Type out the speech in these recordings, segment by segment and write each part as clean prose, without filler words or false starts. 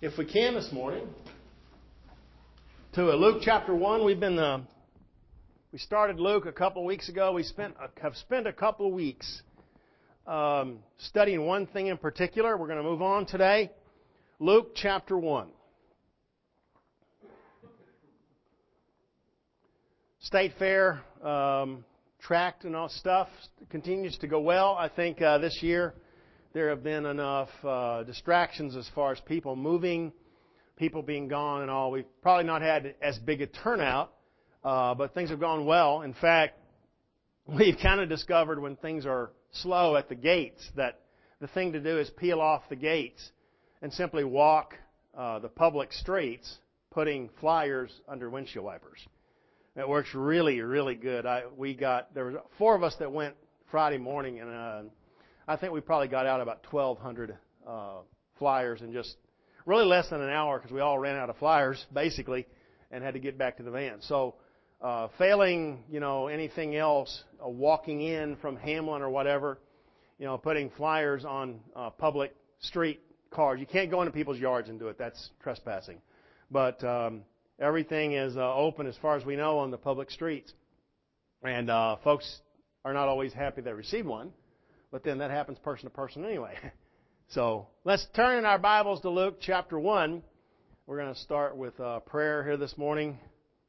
if we can this morning, to Luke chapter 1. We started Luke a couple of weeks ago. We have spent a couple of weeks studying one thing in particular. We're going to move on today. Luke chapter 1. State Fair tract and all stuff continues to go well. I think this year there have been enough distractions as far as people moving, people being gone and all. We've probably not had as big a turnout, but things have gone well. In fact, we've kind of discovered when things are slow at the gates that the thing to do is peel off the gates and simply walk the public streets, putting flyers under windshield wipers. It works really, really good. There was 4 of us that went Friday morning, and I think we probably got out about 1,200 flyers in just really less than an hour because we all ran out of flyers basically and had to get back to the van. So, failing anything else, walking in from Hamlin or whatever, putting flyers on public street cars. You can't go into people's yards and do it. That's trespassing. But everything is open as far as we know on the public streets. And folks are not always happy they received one, but then that happens person to person anyway. So let's turn in our Bibles to Luke chapter 1. We're going to start with prayer here this morning.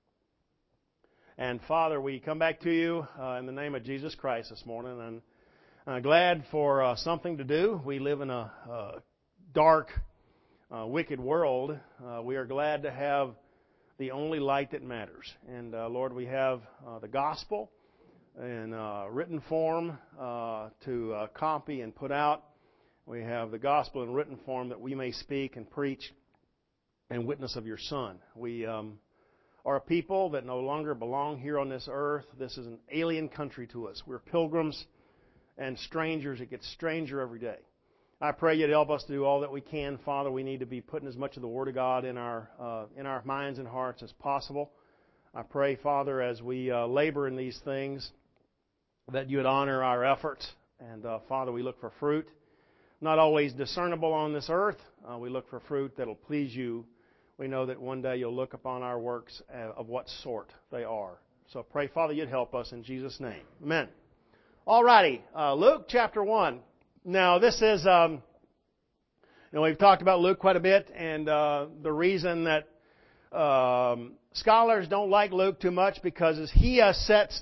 And Father, we come back to you in the name of Jesus Christ this morning. And I'm glad for something to do. We live in a dark, wicked world. We are glad to have the only light that matters. And Lord, we have the gospel in written form to copy and put out. We have the gospel in written form that we may speak and preach and witness of your Son. We are a people that no longer belong here on this earth. This is an alien country to us. We're pilgrims and strangers. It gets stranger every day. I pray you'd help us to do all that we can, Father. We need to be putting as much of the Word of God in our minds and hearts as possible. I pray, Father, as we labor in these things, that you would honor our efforts. And, Father, we look for fruit. Not always discernible on this earth. We look for fruit that will please you. We know that one day you'll look upon our works of what sort they are. So pray, Father, you'd help us in Jesus' name. Amen. All righty. Luke chapter 1. Now, this is, we've talked about Luke quite a bit, and the reason that scholars don't like Luke too much because he sets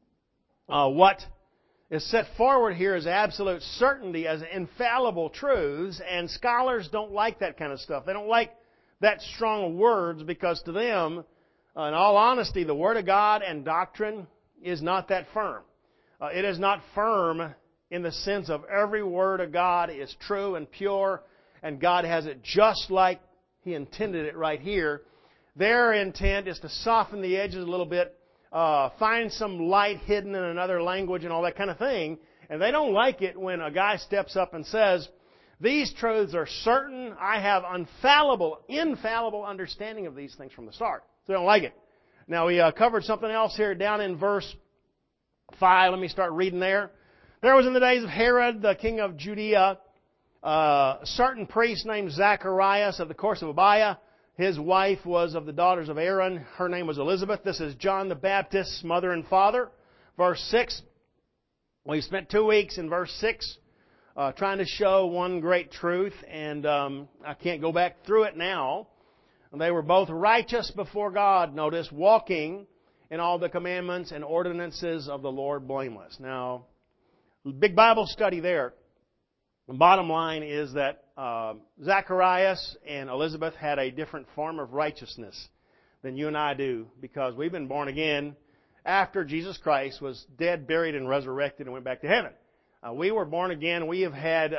what is set forward here as absolute certainty, as infallible truths, and scholars don't like that kind of stuff. They don't like that strong words because to them, in all honesty, the Word of God and doctrine is not that firm. It is not firm in the sense of every word of God is true and pure, and God has it just like He intended it right here. Their intent is to soften the edges a little bit, find some light hidden in another language and all that kind of thing. And they don't like it when a guy steps up and says, these truths are certain. I have infallible understanding of these things from the start. So they don't like it. Now, we covered something else here down in verse 5. Let me start reading there. There was in the days of Herod, the king of Judea, a certain priest named Zacharias of the course of Abiah. His wife was of the daughters of Aaron. Her name was Elizabeth. This is John the Baptist's mother and father. Verse 6. We spent 2 weeks in verse 6 trying to show one great truth, and I can't go back through it now. They were both righteous before God, notice, walking in all the commandments and ordinances of the Lord blameless. Now, big Bible study there. The bottom line is that Zacharias and Elizabeth had a different form of righteousness than you and I do because we've been born again after Jesus Christ was dead, buried, and resurrected and went back to heaven. We were born again. We have had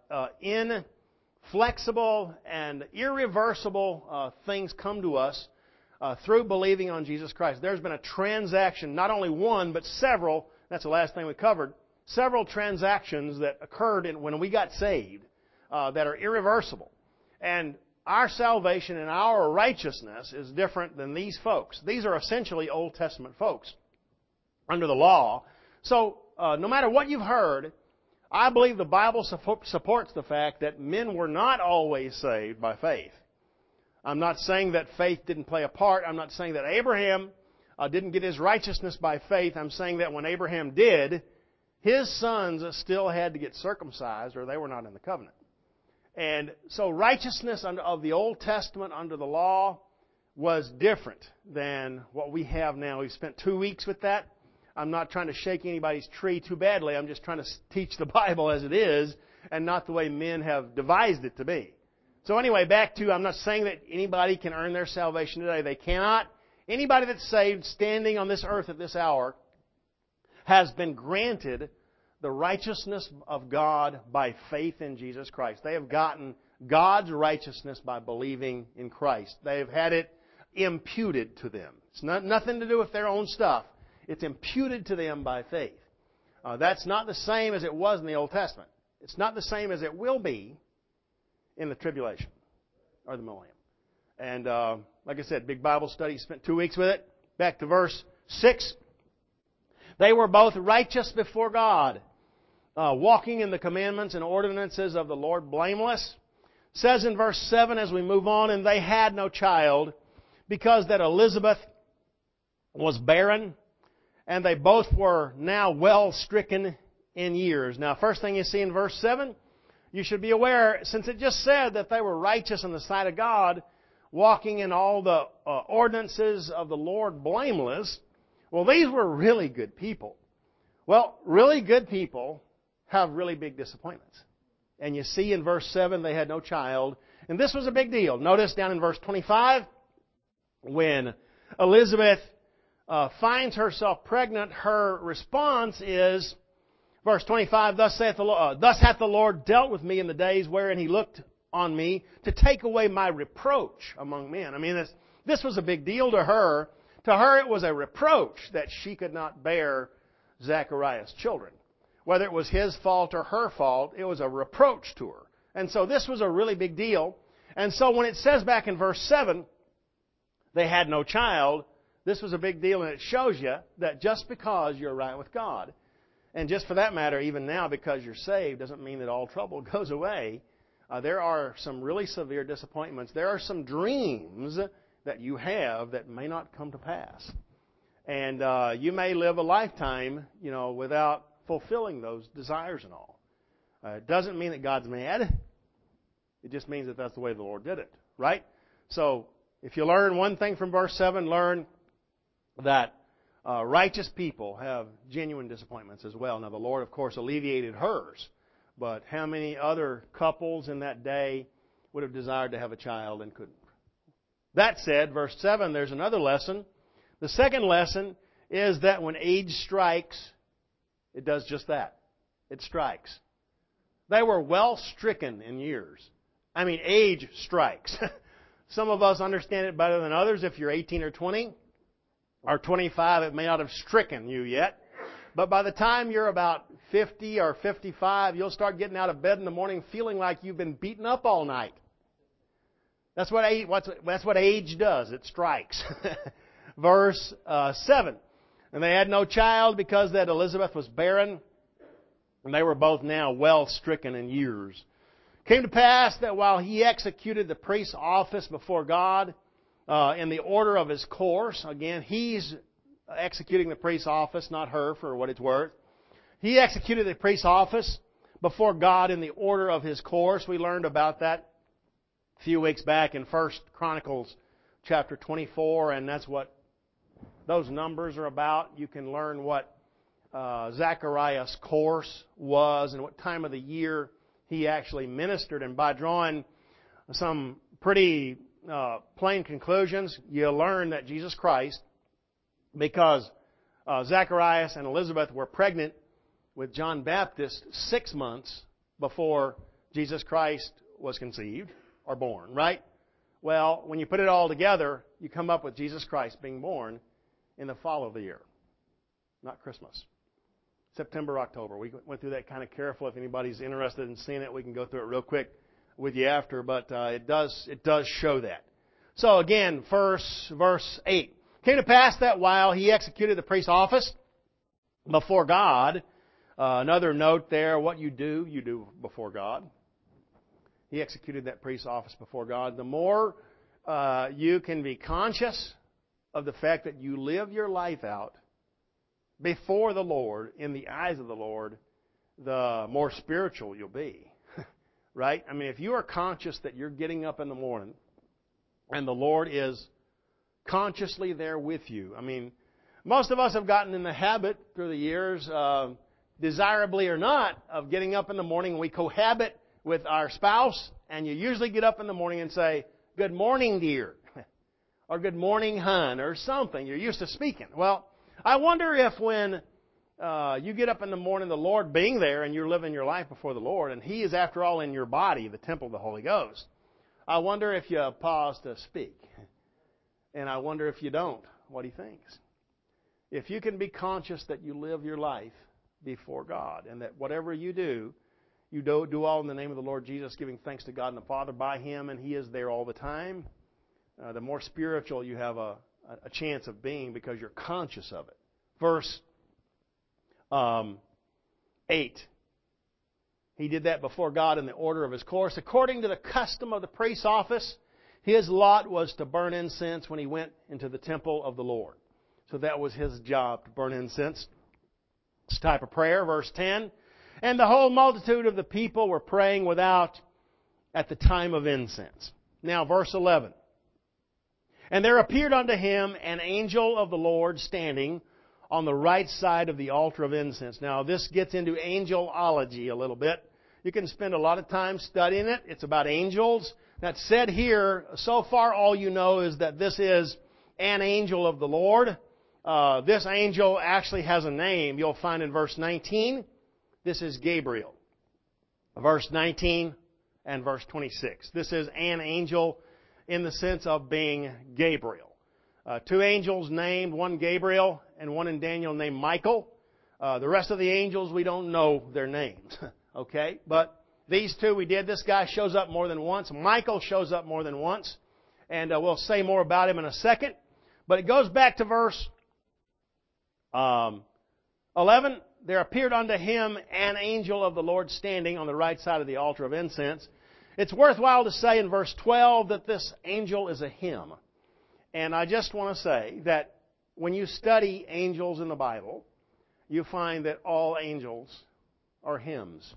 inflexible and irreversible things come to us through believing on Jesus Christ. There's been a transaction, not only one, but several. That's the last thing we covered. Several transactions that occurred when we got saved that are irreversible. And our salvation and our righteousness is different than these folks. These are essentially Old Testament folks under the law. So no matter what you've heard, I believe the Bible supports the fact that men were not always saved by faith. I'm not saying that faith didn't play a part. I'm not saying that Abraham didn't get his righteousness by faith. I'm saying that when Abraham did, his sons still had to get circumcised or they were not in the covenant. And so righteousness of the Old Testament under the law was different than what we have now. We've spent 2 weeks with that. I'm not trying to shake anybody's tree too badly. I'm just trying to teach the Bible as it is and not the way men have devised it to be. So anyway, back to, I'm not saying that anybody can earn their salvation today. They cannot. Anybody that's saved standing on this earth at this hour has been granted the righteousness of God by faith in Jesus Christ. They have gotten God's righteousness by believing in Christ. They have had it imputed to them. It's nothing to do with their own stuff. It's imputed to them by faith. That's not the same as it was in the Old Testament. It's not the same as it will be in the tribulation or the millennium. And like I said, big Bible study, spent 2 weeks with it. Back to verse 6. They were both righteous before God, walking in the commandments and ordinances of the Lord blameless. It says in verse 7 as we move on, and they had no child because that Elizabeth was barren, and they both were now well stricken in years. Now, first thing you see in verse 7, you should be aware, since it just said that they were righteous in the sight of God, walking in all the ordinances of the Lord blameless. Well, these were really good people. Well, really good people have really big disappointments. And you see in verse 7, they had no child. And this was a big deal. Notice down in verse 25, when Elizabeth finds herself pregnant, her response is, verse 25, thus hath the Lord dealt with me in the days wherein He looked on me to take away my reproach among men. I mean, this was a big deal to her. To her, it was a reproach that she could not bear Zacharias' children. Whether it was his fault or her fault, it was a reproach to her. And so this was a really big deal. And so when it says back in verse 7, they had no child, this was a big deal, and it shows you that just because you're right with God, and just for that matter, even now because you're saved, doesn't mean that all trouble goes away. There are some really severe disappointments. There are some dreams that you have that may not come to pass. And you may live a lifetime, without fulfilling those desires and all. It doesn't mean that God's mad. It just means that that's the way the Lord did it, right? So, if you learn one thing from verse 7, learn that righteous people have genuine disappointments as well. Now, the Lord, of course, alleviated hers. But how many other couples in that day would have desired to have a child and couldn't? That said, verse 7, there's another lesson. The second lesson is that when age strikes, it does just that. It strikes. They were well stricken in years. I mean, age strikes. Some of us understand it better than others. If you're 18 or 20 or 25, it may not have stricken you yet. But by the time you're about 50 or 55, you'll start getting out of bed in the morning feeling like you've been beaten up all night. That's what age does. It strikes. Verse 7. And they had no child because that Elizabeth was barren, and they were both now well stricken in years. Came to pass that while he executed the priest's office before God in the order of his course, again, he's executing the priest's office, not her, for what it's worth. He executed the priest's office before God in the order of his course. We learned about that a few weeks back in 1 Chronicles chapter 24, and that's what those numbers are about. You can learn what Zacharias' course was and what time of the year he actually ministered. And by drawing some pretty plain conclusions, you learn that Jesus Christ, because Zacharias and Elizabeth were pregnant with John Baptist 6 months before Jesus Christ was conceived or born, right? Well, when you put it all together, you come up with Jesus Christ being born in the fall of the year, not Christmas. September, October. We went through that kind of careful. If anybody's interested in seeing it, we can go through it real quick with you after, but it does show that. So again, verse 8. Came to pass that while he executed the priest's office before God, another note there, what you do before God. He executed that priest's office before God. The more you can be conscious of the fact that you live your life out before the Lord, in the eyes of the Lord, the more spiritual you'll be. Right? I mean, if you are conscious that you're getting up in the morning and the Lord is consciously there with you. I mean, most of us have gotten in the habit through the years, desirably or not, of getting up in the morning. We cohabit with our spouse, and you usually get up in the morning and say, "Good morning, dear," or "Good morning, hon," or something. You're used to speaking. Well, I wonder if when you get up in the morning, the Lord being there, and you're living your life before the Lord, and He is, after all, in your body, the temple of the Holy Ghost, I wonder if you pause to speak. And I wonder if you don't, what He thinks. If you can be conscious that you live your life before God, and that whatever you do all in the name of the Lord Jesus, giving thanks to God and the Father by Him, and He is there all the time, the more spiritual you have a chance of being because you're conscious of it. Verse 8. He did that before God in the order of His course. According to the custom of the priest's office, his lot was to burn incense when he went into the temple of the Lord. So that was his job, to burn incense. This type of prayer. Verse 10. And the whole multitude of the people were praying without at the time of incense. Now, verse 11. And there appeared unto him an angel of the Lord standing on the right side of the altar of incense. Now, this gets into angelology a little bit. You can spend a lot of time studying it. It's about angels. That's said here. So far, all you know is that this is an angel of the Lord. This angel actually has a name. You'll find in verse 19. This is Gabriel. Verse 19 and verse 26. This is an angel in the sense of being Gabriel. Two angels named, one Gabriel and one in Daniel named Michael. The rest of the angels, we don't know their names. Okay? But these two we did. This guy shows up more than once. Michael shows up more than once. And we'll say more about him in a second. But it goes back to verse 11. There appeared unto him an angel of the Lord standing on the right side of the altar of incense. It's worthwhile to say in verse 12 that this angel is a him. And I just want to say that when you study angels in the Bible, you find that all angels are hymns.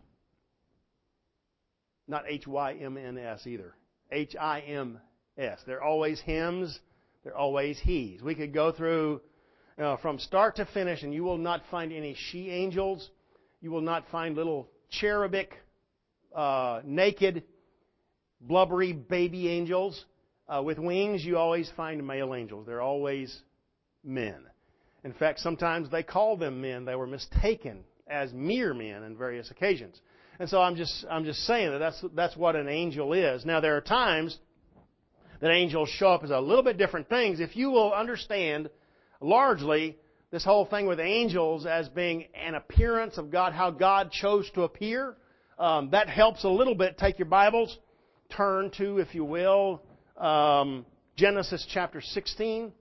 Not H-Y-M-N-S either. H-I-M-S. They're always hymns. They're always he's. We could go through from start to finish, and you will not find any she angels. You will not find little cherubic, naked, blubbery baby angels. With wings, you always find male angels. They're always men. In fact, sometimes they call them men. They were mistaken as mere men on various occasions. And so I'm just saying that that's what an angel is. Now, there are times that angels show up as a little bit different things. If you will understand largely this whole thing with angels as being an appearance of God, how God chose to appear, that helps a little bit. Take your Bibles, turn to, if you will, Genesis chapter 16.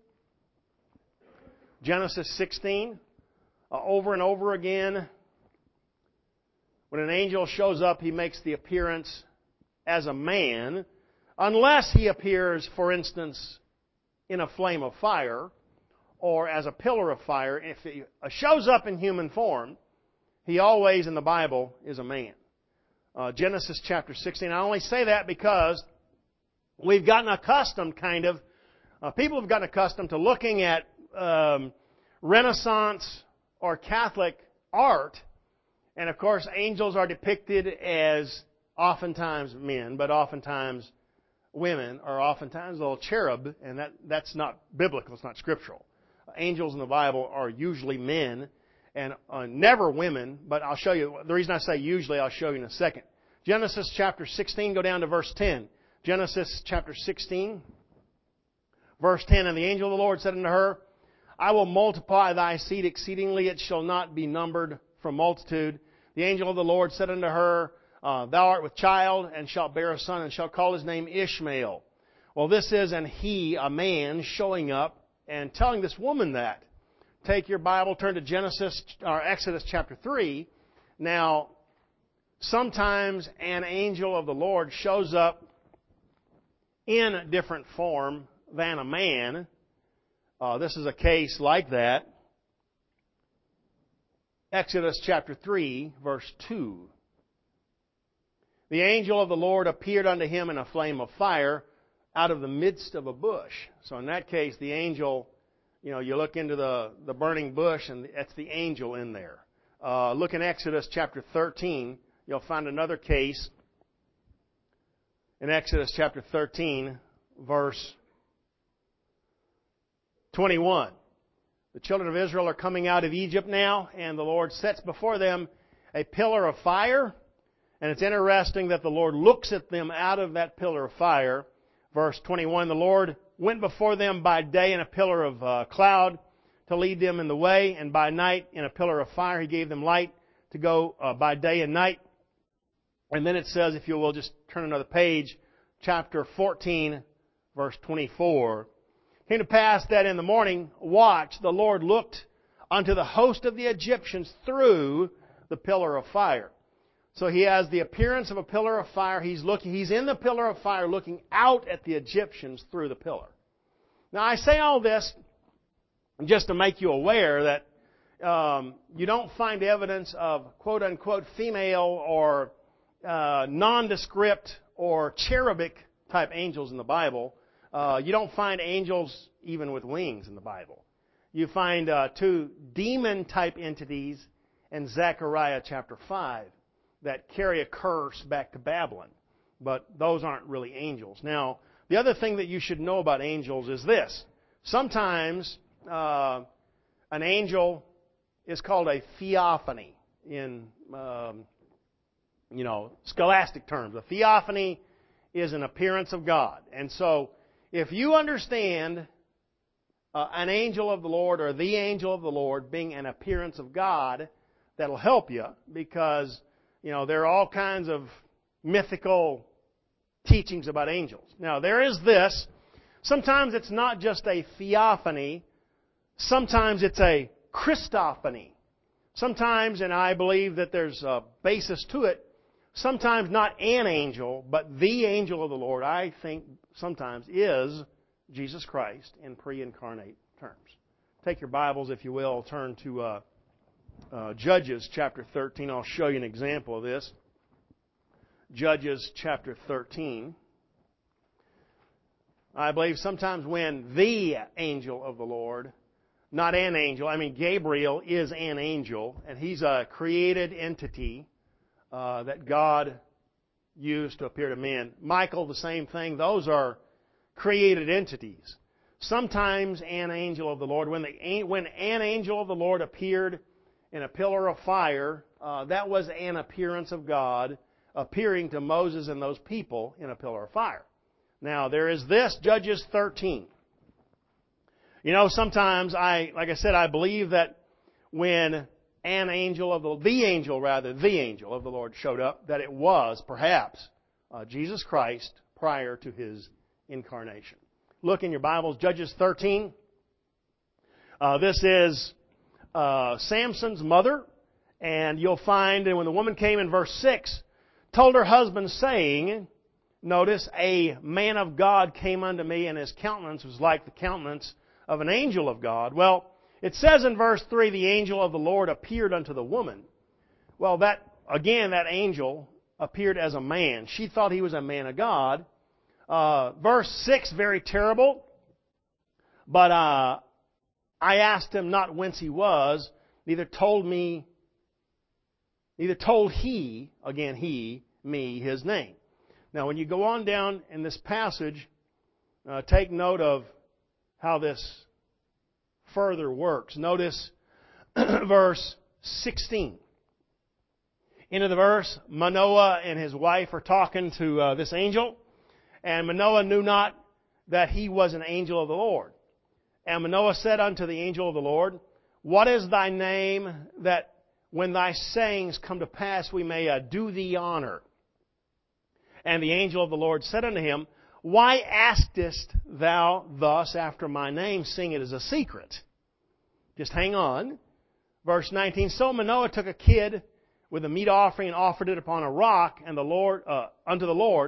Genesis 16. Over and over again, when an angel shows up, he makes the appearance as a man, unless he appears, for instance, in a flame of fire or as a pillar of fire. If he shows up in human form, he always, in the Bible, is a man. Genesis chapter 16. I only say that because we've gotten accustomed, people have gotten accustomed to looking at Renaissance or Catholic art, and of course angels are depicted as oftentimes men, but oftentimes women, or oftentimes little cherub, and that's not biblical, it's not scriptural. Angels in the Bible are usually men, and never women, but I'll show you, the reason I say usually, I'll show you in a second. Genesis chapter 16, go down to verse 10. Genesis chapter 16, verse 10, And the angel of the Lord said unto her, I will multiply thy seed exceedingly, it shall not be numbered from multitude. The angel of the Lord said unto her, Thou art with child, and shalt bear a son, and shalt call his name Ishmael. Well, this is a man, showing up and telling this woman that. Take your Bible, turn to Exodus chapter 3. Now, sometimes an angel of the Lord shows up in different form than a man. This is a case like that. Exodus chapter 3, verse 2. The angel of the Lord appeared unto him in a flame of fire out of the midst of a bush. So in that case, the angel, you look into the burning bush and that's the angel in there. Look in Exodus chapter 13. You'll find another case in Exodus chapter 13, verse 21. The children of Israel are coming out of Egypt now, and the Lord sets before them a pillar of fire. And it's interesting that the Lord looks at them out of that pillar of fire. Verse 21, the Lord went before them by day in a pillar of cloud to lead them in the way, and by night in a pillar of fire He gave them light to go by day and night. And then it says, if you will just turn another page, chapter 14, verse 24. It came to pass that in the morning watch the Lord looked unto the host of the Egyptians through the pillar of fire. So He has the appearance of a pillar of fire. He's in the pillar of fire looking out at the Egyptians through the pillar. Now I say all this just to make you aware that you don't find evidence of quote-unquote female or nondescript or cherubic type angels in the Bible. You don't find angels even with wings in the Bible. You find two demon type entities in Zechariah chapter 5 that carry a curse back to Babylon. But those aren't really angels. Now, the other thing that you should know about angels is this. Sometimes an angel is called a theophany in scholastic terms. A theophany is an appearance of God. And so, if you understand an angel of the Lord or the angel of the Lord being an appearance of God, that'll help you because, there are all kinds of mythical teachings about angels. Now, there is this. Sometimes it's not just a theophany. Sometimes it's a Christophany. Sometimes, and I believe that there's a basis to it, sometimes not an angel, but the angel of the Lord, I think sometimes is Jesus Christ in pre-incarnate terms. Take your Bibles, if you will, turn to Judges chapter 13. I'll show you an example of this. Judges chapter 13. I believe sometimes when the angel of the Lord, not an angel, Gabriel is an angel, and he's a created entity that God used to appear to men. Michael, the same thing. Those are created entities. Sometimes an angel of the Lord, when an angel of the Lord appeared in a pillar of fire, that was an appearance of God appearing to Moses and those people in a pillar of fire. Now, there is this, Judges 13. Sometimes like I said, I believe that when the angel of the Lord showed up, that it was perhaps Jesus Christ prior to His incarnation. Look in your Bibles, Judges 13. This is Samson's mother, and you'll find that when the woman came in verse 6, told her husband, saying, notice, a man of God came unto me, and his countenance was like the countenance of an angel of God. Well, it says in verse 3, the angel of the Lord appeared unto the woman. Well, that angel appeared as a man. She thought he was a man of God. Verse 6, very terrible. But I asked him not whence he was, neither told he, me, his name. Now, when you go on down in this passage, take note of how this further works. Notice verse 16. Into the verse, Manoah and his wife are talking to this angel, and Manoah knew not that he was an angel of the Lord. And Manoah said unto the angel of the Lord, what is thy name, that when thy sayings come to pass we may do thee honor? And the angel of the Lord said unto him, why askest thou thus after my name, seeing it is a secret? Just hang on. Verse 19, so Manoah took a kid with a meat offering and offered it upon a rock and unto the Lord.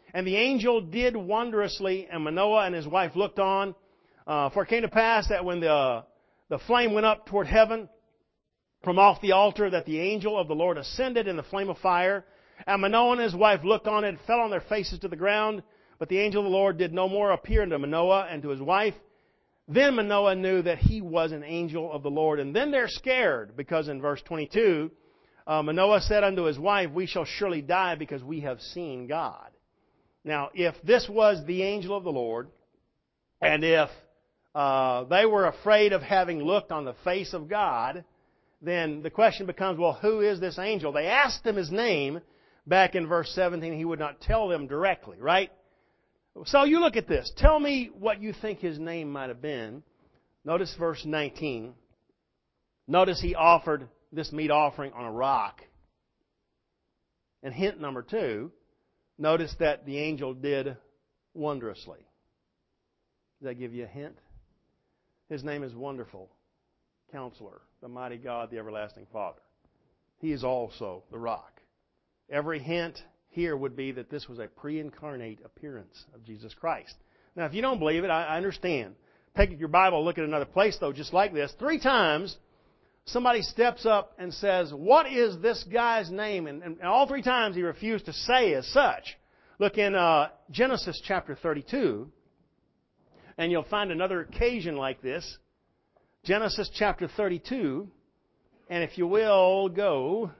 And the angel did wondrously, and Manoah and his wife looked on. For it came to pass that when the flame went up toward heaven from off the altar, that the angel of the Lord ascended in the flame of fire. And Manoah and his wife looked on it, and fell on their faces to the ground. But the angel of the Lord did no more appear unto Manoah and to his wife. Then Manoah knew that he was an angel of the Lord. And then they're scared, because in verse 22, Manoah said unto his wife, we shall surely die, because we have seen God. Now, if this was the angel of the Lord, and if they were afraid of having looked on the face of God, then the question becomes, well, who is this angel? They asked him his name back in verse 17. He would not tell them directly, right? So you look at this. Tell me what you think his name might have been. Notice verse 19. Notice he offered this meat offering on a rock. And hint number 2, notice that the angel did wondrously. Does that give you a hint? His name is Wonderful Counselor, the Mighty God, the Everlasting Father. He is also the rock. Every hint here would be that this was a pre-incarnate appearance of Jesus Christ. Now, if you don't believe it, I understand. Take your Bible, look at another place, though, just like this. 3 times, somebody steps up and says, what is this guy's name? And all 3 times he refused to say as such. Look in Genesis chapter 32, and you'll find another occasion like this. Genesis chapter 32, and if you will, go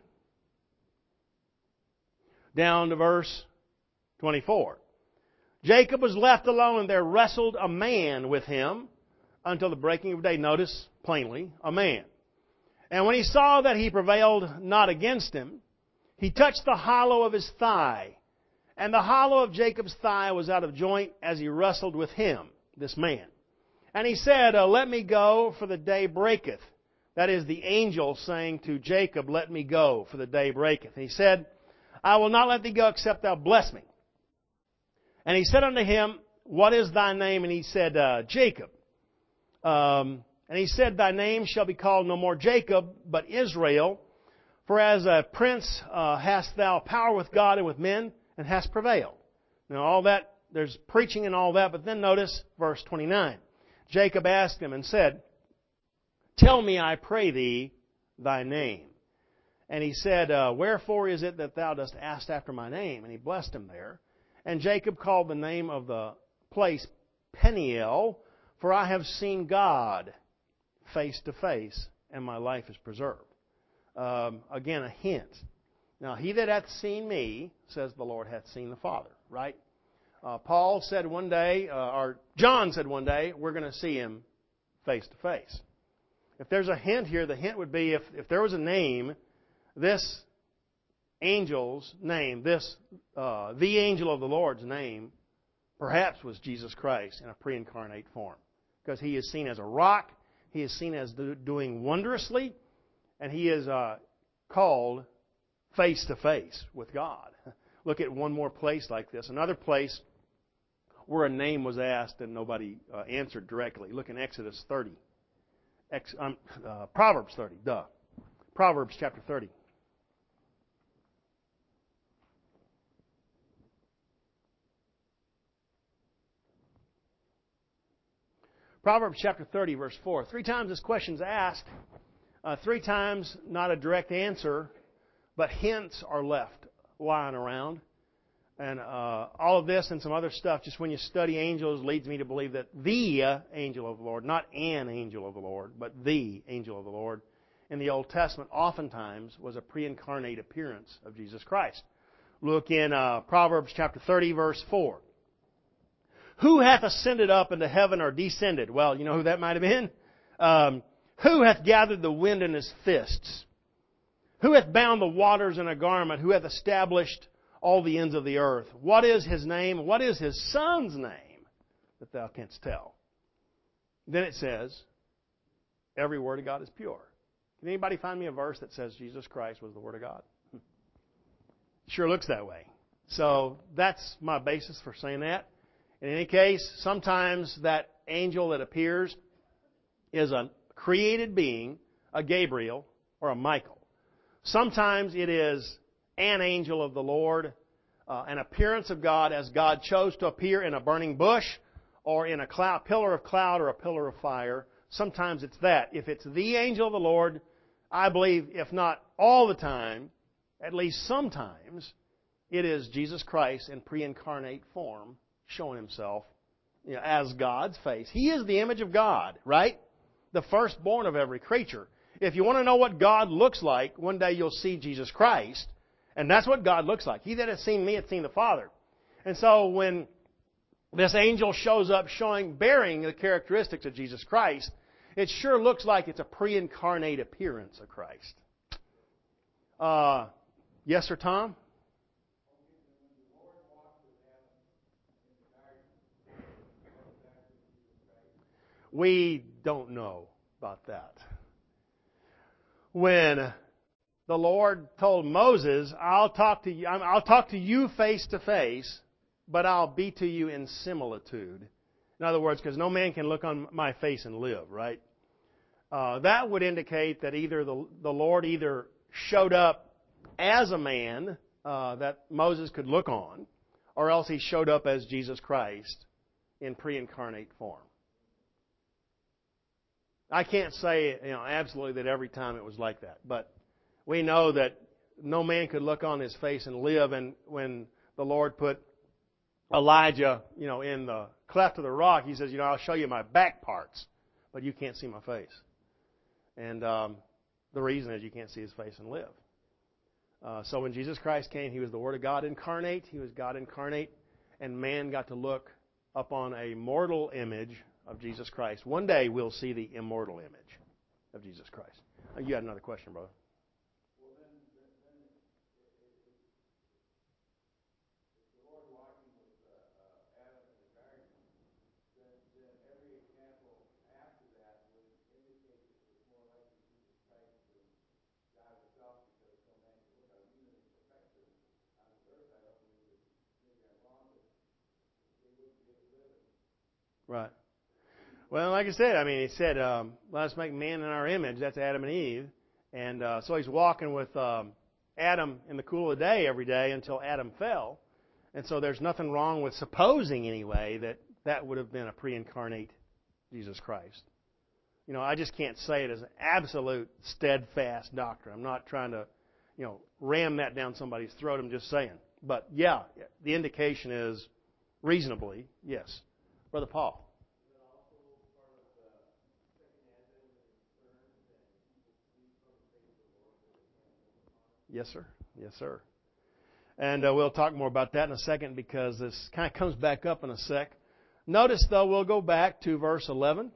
down to verse 24. Jacob was left alone, and there wrestled a man with him until the breaking of day. Notice plainly, a man. And when he saw that he prevailed not against him, he touched the hollow of his thigh. And the hollow of Jacob's thigh was out of joint as he wrestled with him, this man. And he said, let me go, for the day breaketh. That is the angel saying to Jacob, let me go, for the day breaketh. And he said, I will not let thee go, except thou bless me. And he said unto him, what is thy name? And he said, Jacob. And he said, thy name shall be called no more Jacob, but Israel. For as a prince hast thou power with God and with men, and hast prevailed. Now all that, there's preaching and all that, but then notice verse 29. Jacob asked him and said, tell me, I pray thee, thy name. And he said, wherefore is it that thou dost ask after my name? And he blessed him there. And Jacob called the name of the place Peniel, for I have seen God face to face, and my life is preserved. Again, a hint. Now, he that hath seen me, says the Lord, hath seen the Father, right? Paul said one day, or John said one day, we're going to see him face to face. If there's a hint here, the hint would be if there was a name, this angel's name, the angel of the Lord's name, perhaps was Jesus Christ in a pre-incarnate form. Because he is seen as a rock, he is seen as doing wondrously, and he is called face to face with God. Look at one more place like this. Another place where a name was asked and nobody answered directly. Look in Exodus 30. Proverbs 30, Proverbs chapter 30. Proverbs chapter 30, verse 4. 3 times this question's asked. 3 times not a direct answer, but hints are left lying around. And all of this and some other stuff, just when you study angels, leads me to believe that the angel of the Lord, not an angel of the Lord, but the angel of the Lord, in the Old Testament oftentimes was a pre-incarnate appearance of Jesus Christ. Look in Proverbs chapter 30, verse 4. Who hath ascended up into heaven or descended? Well, you know who that might have been? Who hath gathered the wind in his fists? Who hath bound the waters in a garment? Who hath established all the ends of the earth? What is his name? What is his son's name that thou canst tell? Then it says, every word of God is pure. Can anybody find me a verse that says Jesus Christ was the Word of God? Sure looks that way. So that's my basis for saying that. In any case, sometimes that angel that appears is a created being, a Gabriel or a Michael. Sometimes it is an angel of the Lord. an appearance of God as God chose to appear in a burning bush or in a pillar of cloud or a pillar of fire. Sometimes it's that. If it's the angel of the Lord, I believe, if not all the time, at least sometimes, it is Jesus Christ in pre-incarnate form showing Himself as God's face. He is the image of God, right? The firstborn of every creature. If you want to know what God looks like, one day you'll see Jesus Christ, and that's what God looks like. He that has seen me hath seen the Father. And so when this angel shows up bearing the characteristics of Jesus Christ, it sure looks like it's a pre-incarnate appearance of Christ. Yes, sir, Tom? We don't know about that. When the Lord told Moses, I'll talk to you face to face, but I'll be to you in similitude. In other words, because no man can look on my face and live, right? That would indicate that either the Lord either showed up as a man that Moses could look on, or else He showed up as Jesus Christ in pre-incarnate form. I can't say absolutely that every time it was like that, but we know that no man could look on His face and live. And when the Lord put Elijah, in the cleft of the rock, He says, I'll show you my back parts, but you can't see my face. And the reason is you can't see His face and live. So when Jesus Christ came, He was the Word of God incarnate. He was God incarnate, and man got to look upon a mortal image of Jesus Christ. One day we'll see the immortal image of Jesus Christ. You had another question, brother. Well, then if the Lord walking with Adam in the garden, then every example after that would indicate that it was more likely Jesus Christ than God Himself, because no man can look on even in perfection on this earth. I don't believe that, maybe I'm wrong, but they wouldn't be able to live it. Right. Well, like I said, He said, let us make man in our image. That's Adam and Eve. And so He's walking with Adam in the cool of the day every day until Adam fell. And so there's nothing wrong with supposing, anyway, that would have been a pre-incarnate Jesus Christ. I just can't say it as an absolute steadfast doctrine. I'm not trying to, ram that down somebody's throat. I'm just saying. But, yeah, the indication is reasonably, yes. Brother Paul. Yes, sir. Yes, sir. And we'll talk more about that in a second, because this kind of comes back up in a sec. Notice, though, we'll go back to verse 11.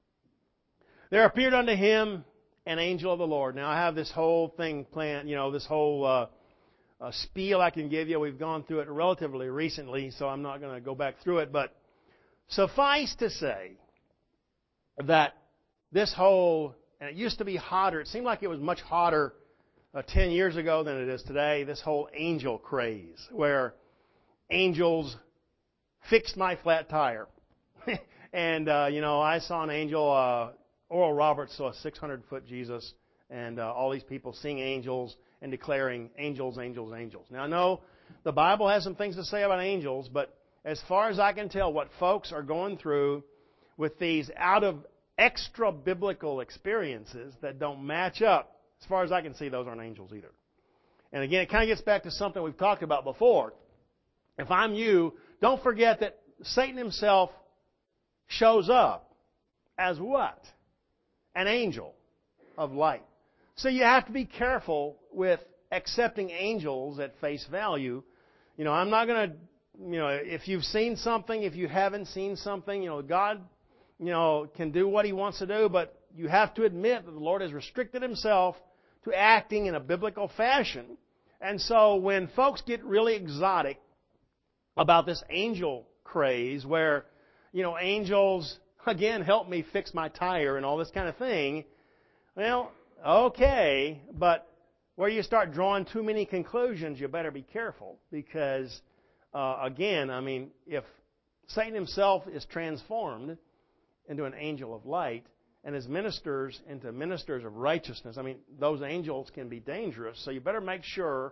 There appeared unto him an angel of the Lord. Now, I have this whole thing planned, this whole spiel I can give you. We've gone through it relatively recently, so I'm not going to go back through it. But suffice to say that this whole, and it used to be hotter, it seemed like it was much hotter 10 years ago than it is today, this whole angel craze, where angels fixed my flat tire. And, I saw an angel, Oral Roberts saw a 600-foot Jesus, and all these people seeing angels and declaring angels, angels, angels. Now, I know the Bible has some things to say about angels, but as far as I can tell, what folks are going through with these out of extra-biblical experiences that don't match up, as far as I can see, those aren't angels either. And again, it kind of gets back to something we've talked about before. If I'm you, don't forget that Satan himself shows up as what? An angel of light. So you have to be careful with accepting angels at face value. I'm not going to, if you've seen something, if you haven't seen something, God, can do what He wants to do, but you have to admit that the Lord has restricted Himself to acting in a biblical fashion. And so when folks get really exotic about this angel craze, where, angels, again, help me fix my tire and all this kind of thing, well, okay, but where you start drawing too many conclusions, you better be careful, because, again, if Satan himself is transformed into an angel of light, and his ministers into ministers of righteousness, those angels can be dangerous. So you better make sure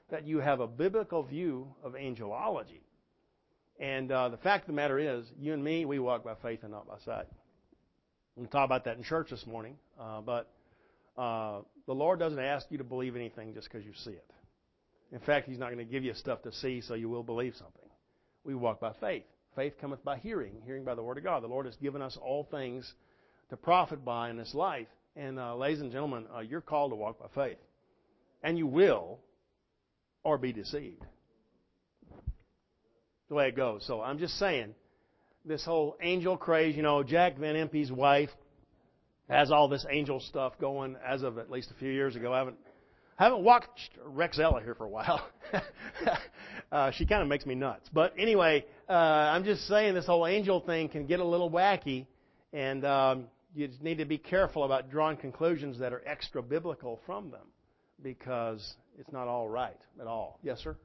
that you have a biblical view of angelology. And the fact of the matter is, you and me, we walk by faith and not by sight. We'll talk about that in church this morning. But the Lord doesn't ask you to believe anything just because you see it. In fact, He's not going to give you stuff to see so you will believe something. We walk by faith. Faith cometh by hearing, hearing by the Word of God. The Lord has given us all things to profit by in this life. And ladies and gentlemen, you're called to walk by faith. And you will, or be deceived. The way it goes. So I'm just saying, this whole angel craze, Jack Van Impe's wife has all this angel stuff going as of at least a few years ago. I haven't watched Rexella here for a while. She kind of makes me nuts. But anyway, I'm just saying this whole angel thing can get a little wacky, and you just need to be careful about drawing conclusions that are extra biblical from them, because it's not all right at all. Yes, sir?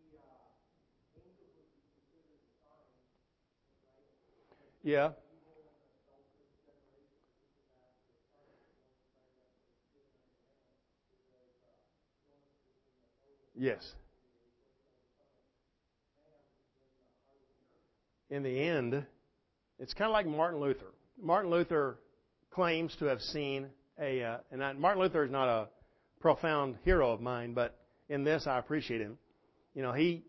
Yeah. Yes. In the end, it's kind of like Martin Luther. Martin Luther claims to have seen Martin Luther is not a profound hero of mine, but in this I appreciate him. He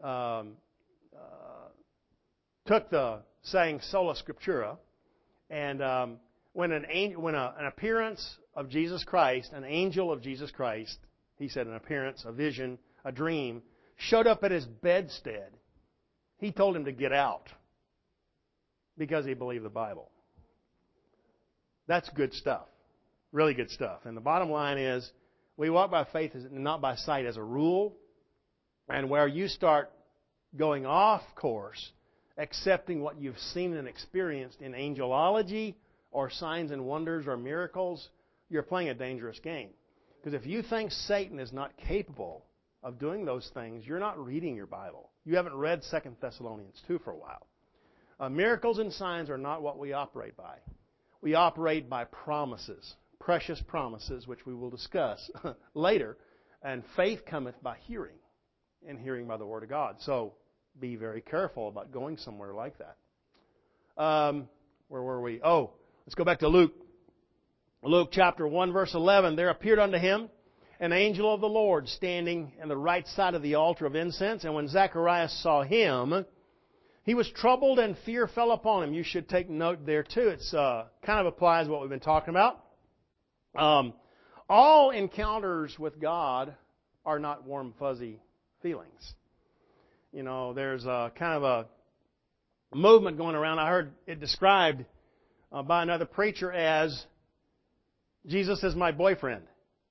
took the saying sola scriptura, and when an appearance of Jesus Christ, an angel of Jesus Christ, he said an appearance, a vision, a dream, showed up at his bedstead, he told him to get out because he believed the Bible. That's good stuff. Really good stuff. And the bottom line is, we walk by faith and not by sight as a rule. And where you start going off course, accepting what you've seen and experienced in angelology or signs and wonders or miracles, you're playing a dangerous game. Because if you think Satan is not capable of doing those things, you're not reading your Bible. You haven't read 2 Thessalonians 2 for a while. Miracles and signs are not what we operate by. We operate by promises, precious promises, which we will discuss later. And faith cometh by hearing, and hearing by the Word of God. So be very careful about going somewhere like that. Where were we? Oh, let's go back to Luke. Luke chapter 1, verse 11. There appeared unto him an angel of the Lord standing on the right side of the altar of incense. And when Zacharias saw him, he was troubled, and fear fell upon him. You should take note there too. It's kind of applies what we've been talking about. All encounters with God are not warm, fuzzy feelings. There's a kind of a movement going around. I heard it described by another preacher as Jesus is my boyfriend.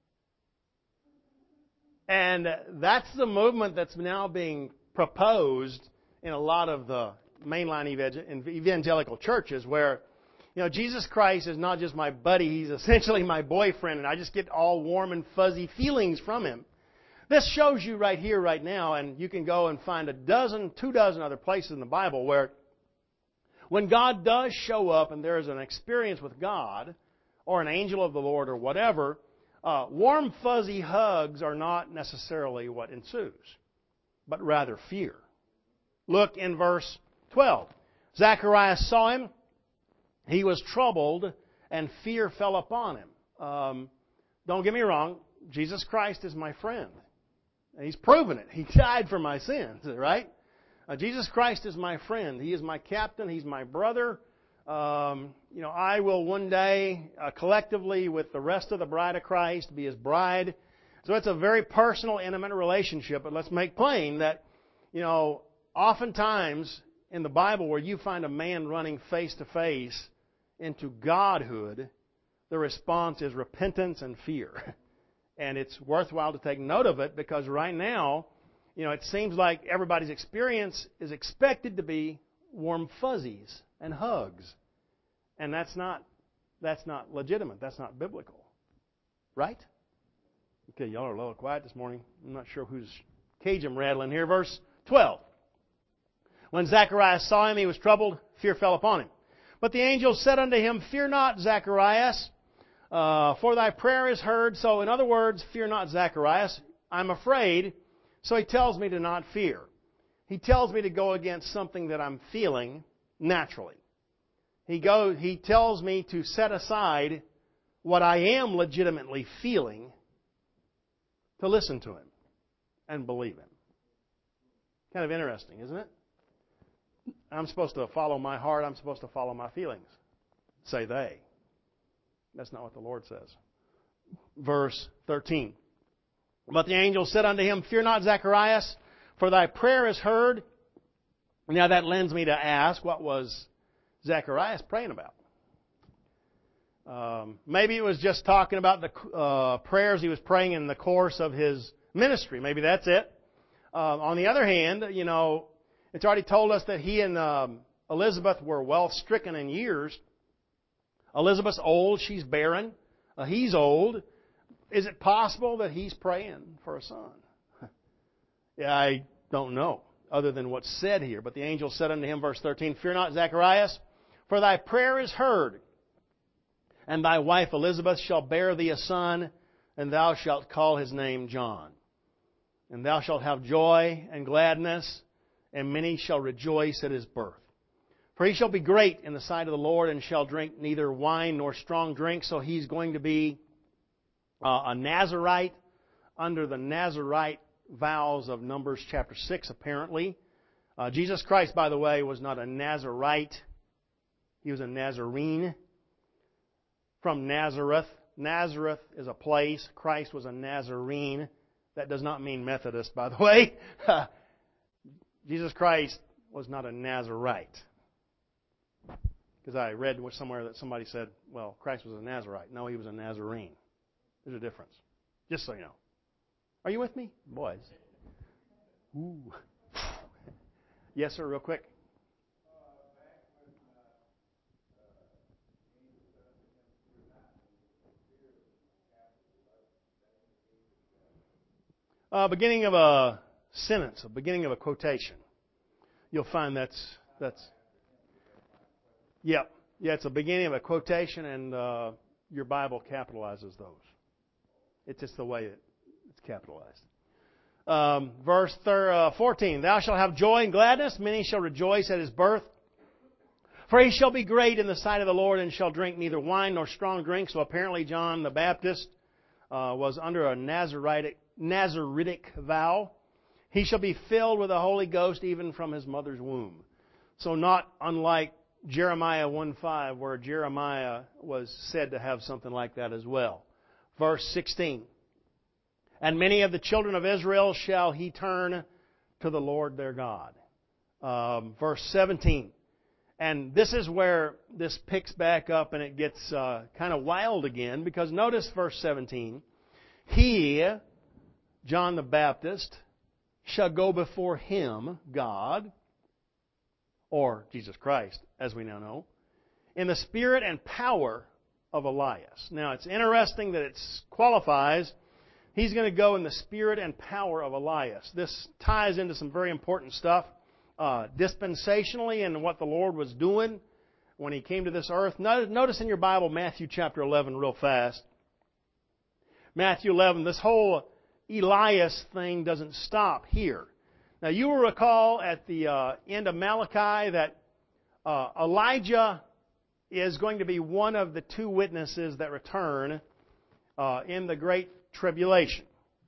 And that's the movement that's now being proposed in a lot of the mainline evangelical churches, where Jesus Christ is not just my buddy, He's essentially my boyfriend, and I just get all warm and fuzzy feelings from Him. This shows you right here, right now, and you can go and find 2 dozen other places in the Bible where when God does show up and there is an experience with God, or an angel of the Lord, or whatever, warm, fuzzy hugs are not necessarily what ensues, but rather fear. Look in verse 12. Zacharias saw him. He was troubled, and fear fell upon him. Don't get me wrong. Jesus Christ is my friend. And He's proven it. He died for my sins, right? Jesus Christ is my friend. He is my captain. He's my brother. I will one day, collectively with the rest of the bride of Christ, be His bride. So it's a very personal, intimate relationship. But let's make plain that, oftentimes in the Bible where you find a man running face to face into Godhood, the response is repentance and fear. And it's worthwhile to take note of it, because right now, it seems like everybody's experience is expected to be warm fuzzies and hugs. And that's not legitimate. That's not biblical. Right? Okay, y'all are a little quiet this morning. I'm not sure whose cage I'm rattling here. Verse 12. When Zacharias saw him, he was troubled. Fear fell upon him. But the angel said unto him, Fear not, Zacharias, for thy prayer is heard. So in other words, fear not, Zacharias. I'm afraid So He tells me to not fear. He tells me to go against something that I'm feeling naturally. He tells me to set aside what I am legitimately feeling to listen to Him and believe Him. Kind of interesting, isn't it? I'm supposed to follow my heart. I'm supposed to follow my feelings. Say they. That's not what the Lord says. Verse 13. But the angel said unto him, Fear not, Zacharias, for thy prayer is heard. Now that lends me to ask, what was Zacharias praying about? Maybe it was just talking about the prayers he was praying in the course of his ministry. Maybe that's it. On the other hand, it's already told us that he and Elizabeth were well stricken in years. Elizabeth's old, she's barren. He's old. Is it possible that he's praying for a son? Yeah, I don't know, other than what's said here. But the angel said unto him, verse 13, Fear not, Zacharias, for thy prayer is heard. And thy wife Elizabeth shall bear thee a son, and thou shalt call his name John. And thou shalt have joy and gladness, and many shall rejoice at his birth. For he shall be great in the sight of the Lord, and shall drink neither wine nor strong drink. So he's going to be a Nazarite under the Nazarite vows of Numbers chapter 6, apparently. Jesus Christ, by the way, was not a Nazarite. He was a Nazarene from Nazareth. Nazareth is a place. Christ was a Nazarene. That does not mean Methodist, by the way. Jesus Christ was not a Nazarite. Because I read somewhere that somebody said, well, Christ was a Nazarite. No, he was a Nazarene. There's a difference. Just so you know. Are you with me, boys? Ooh. Yes, sir, real quick. Beginning of a sentence, a beginning of a quotation. You'll find that's yeah, it's a beginning of a quotation, and your Bible capitalizes those. It's just the way it's capitalized. Verse 14, Thou shalt have joy and gladness, many shall rejoice at his birth. For he shall be great in the sight of the Lord, and shall drink neither wine nor strong drink. So apparently John the Baptist was under a Nazaritic vow. He shall be filled with the Holy Ghost even from his mother's womb. So not unlike Jeremiah 1:5, where Jeremiah was said to have something like that as well. Verse 16. And many of the children of Israel shall he turn to the Lord their God. Verse 17. And this is where this picks back up and it gets kind of wild again, because notice verse 17. He, John the Baptist, shall go before him, God, or Jesus Christ, as we now know, in the spirit and power of Elias. Now, it's interesting that it qualifies, he's going to go in the spirit and power of Elias. This ties into some very important stuff dispensationally and what the Lord was doing when he came to this earth. Notice in your Bible Matthew chapter 11 real fast. Matthew 11, this whole Elias thing doesn't stop here. Now, you will recall at the end of Malachi that Elijah is going to be one of the two witnesses that return in the Great Tribulation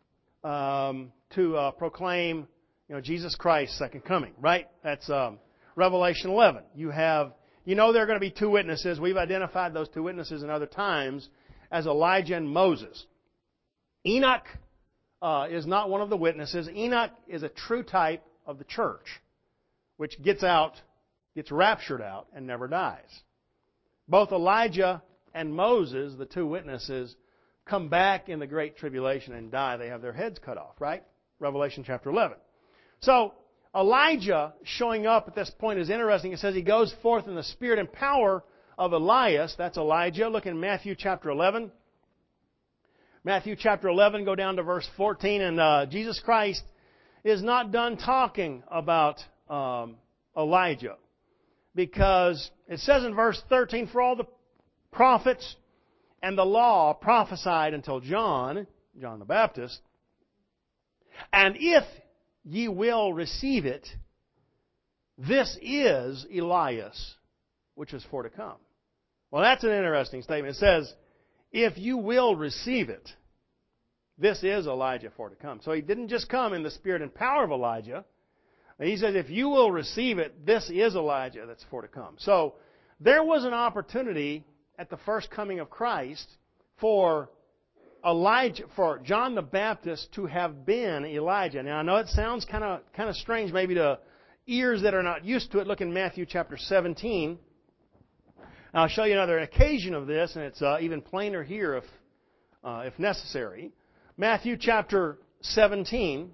to proclaim, Jesus Christ's second coming, right? That's Revelation 11. there are going to be two witnesses. We've identified those two witnesses in other times as Elijah and Moses. Enoch is not one of the witnesses. Enoch is a true type of the church, which gets raptured out, and never dies. Both Elijah and Moses, the two witnesses, come back in the Great Tribulation and die. They have their heads cut off, right? Revelation chapter 11. So, Elijah showing up at this point is interesting. It says he goes forth in the spirit and power of Elias. That's Elijah. Look in Matthew chapter 11. Matthew chapter 11, go down to verse 14, and Jesus Christ is not done talking about Elijah, because it says in verse 13, For all the prophets and the law prophesied until John the Baptist, and if ye will receive it, this is Elias, which is for to come. Well, that's an interesting statement. It says, if you will receive it, this is Elijah for to come. So he didn't just come in the spirit and power of Elijah. He says, if you will receive it, this is Elijah that's for to come. So there was an opportunity at the first coming of Christ for John the Baptist to have been Elijah. Now I know it sounds kind of strange maybe to ears that are not used to it. Look in Matthew chapter 17. And I'll show you another occasion of this, and it's even plainer here if necessary. Matthew chapter 17,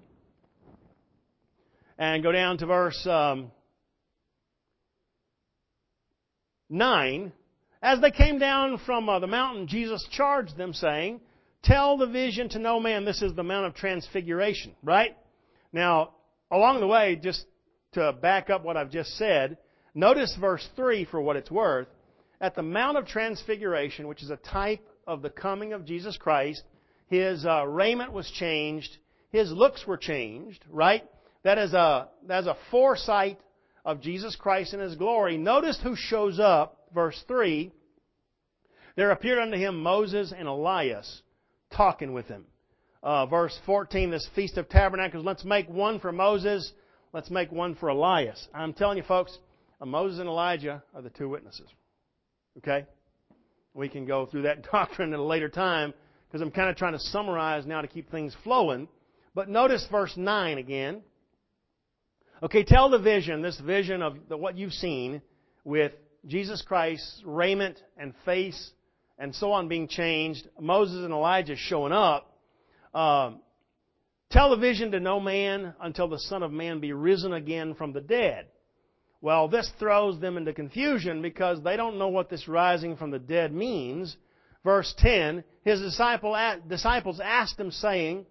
and go down to verse 9. As they came down from the mountain, Jesus charged them, saying, tell the vision to no man. This is the Mount of Transfiguration, right? Now, along the way, just to back up what I've just said, notice verse 3 for what it's worth. At the Mount of Transfiguration, which is a type of the coming of Jesus Christ, His raiment was changed, His looks were changed, right? That is a foresight of Jesus Christ in His glory. Notice who shows up, verse 3. There appeared unto him Moses and Elias, talking with him. Verse 14, this Feast of Tabernacles, let's make one for Moses, let's make one for Elias. I'm telling you folks, Moses and Elijah are the two witnesses. Okay? We can go through that doctrine at a later time, because I'm kind of trying to summarize now to keep things flowing. But notice verse 9 again. Okay, tell the vision, this vision of what you've seen with Jesus Christ's raiment and face and so on being changed, Moses and Elijah showing up. Tell the vision to no man until the Son of Man be risen again from the dead. Well, this throws them into confusion because they don't know what this rising from the dead means. Verse 10, His disciples asked Him, saying,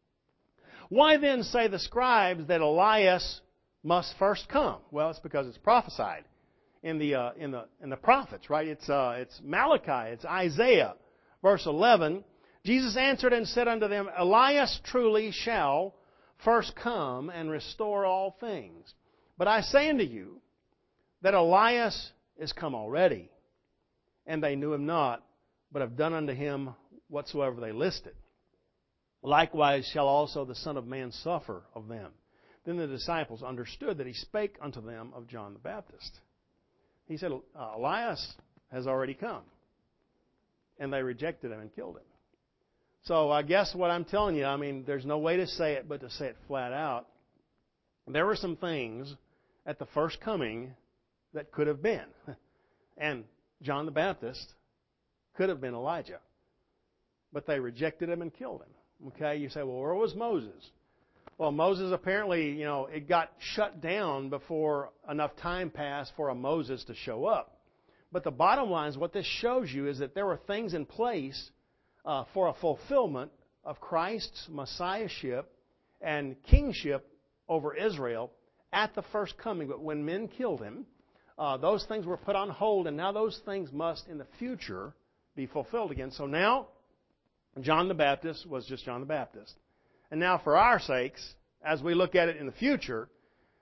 why then say the scribes that Elias must first come? Well, it's because it's prophesied in the prophets, right? It's Malachi, it's Isaiah. Verse 11, Jesus answered and said unto them, Elias truly shall first come and restore all things. But I say unto you that Elias is come already, and they knew him not, but have done unto him whatsoever they listed. Likewise shall also the Son of Man suffer of them. Then the disciples understood that He spake unto them of John the Baptist. He said, Elias has already come. And they rejected Him and killed Him. So I guess what I'm telling you, I mean, there's no way to say it but to say it flat out. There were some things at the first coming that could have been. And John the Baptist could have been Elijah. But they rejected Him and killed Him. Okay, you say, well, where was Moses? Well, Moses apparently, it got shut down before enough time passed for a Moses to show up. But the bottom line is what this shows you is that there were things in place for a fulfillment of Christ's messiahship and kingship over Israel at the first coming. But when men killed Him, those things were put on hold, and now those things must in the future be fulfilled again. So now, John the Baptist was just John the Baptist. And now for our sakes, as we look at it in the future,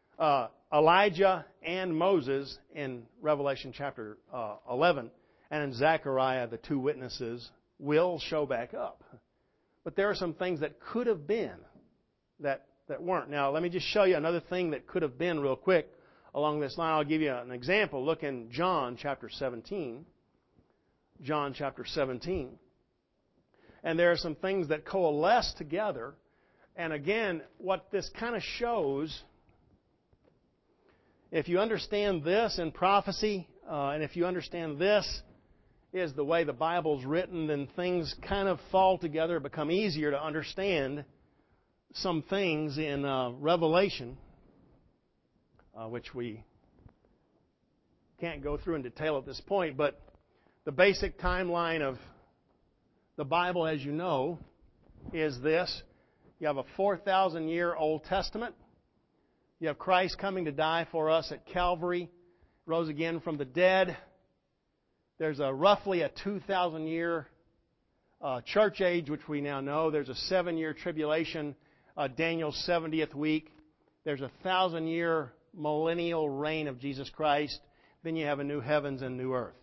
Elijah and Moses in Revelation chapter 11 and in Zechariah, the two witnesses, will show back up. But there are some things that could have been that weren't. Now, let me just show you another thing that could have been real quick along this line. I'll give you an example. Look in John chapter 17. John chapter 17. And there are some things that coalesce together. And again, what this kind of shows, if you understand this in prophecy, and if you understand this is the way the Bible's written, then things kind of fall together, become easier to understand some things in Revelation, which we can't go through in detail at this point, but the basic timeline of the Bible, as you know, is this. You have a 4,000-year Old Testament. You have Christ coming to die for us at Calvary, rose again from the dead. There's roughly a 2,000-year church age, which we now know. There's a 7-year tribulation, Daniel's 70th week. There's a 1,000-year millennial reign of Jesus Christ. Then you have a new heavens and new earth.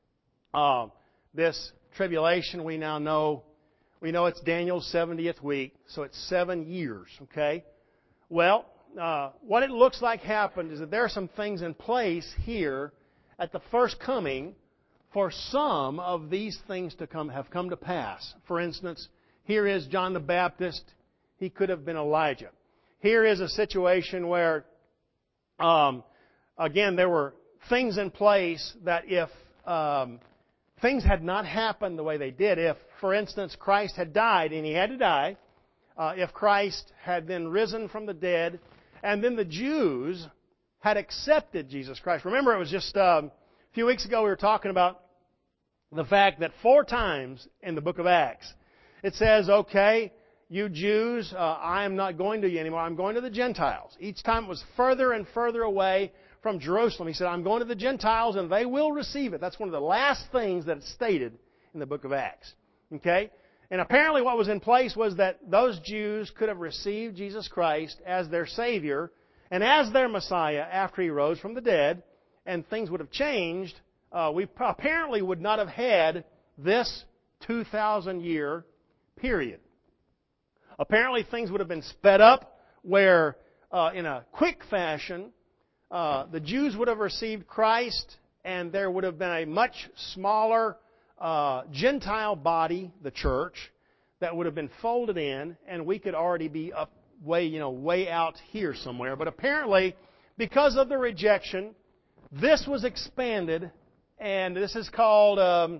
This tribulation we now know, we know it's Daniel's 70th week, so it's 7 years, okay? Well, what it looks like happened is that there are some things in place here at the first coming for some of these things to have come to pass. For instance, here is John the Baptist. He could have been Elijah. Here is a situation where, again, there were things in place that if things had not happened the way they did, if, for instance, Christ had died, and He had to die, if Christ had then risen from the dead, and then the Jews had accepted Jesus Christ. Remember, it was just a few weeks ago we were talking about the fact that 4 times in the book of Acts it says, okay, you Jews, I am not going to you anymore. I'm going to the Gentiles. Each time it was further and further away from Jerusalem. He said, I'm going to the Gentiles and they will receive it. That's one of the last things that's stated in the book of Acts. Okay? And apparently what was in place was that those Jews could have received Jesus Christ as their Savior and as their Messiah after He rose from the dead, and things would have changed. We apparently would not have had this 2,000-year period. Apparently things would have been sped up where, in a quick fashion, the Jews would have received Christ, and there would have been a much smaller Gentile body, the church, that would have been folded in, and we could already be up way out here somewhere. But apparently, because of the rejection, this was expanded, and this is called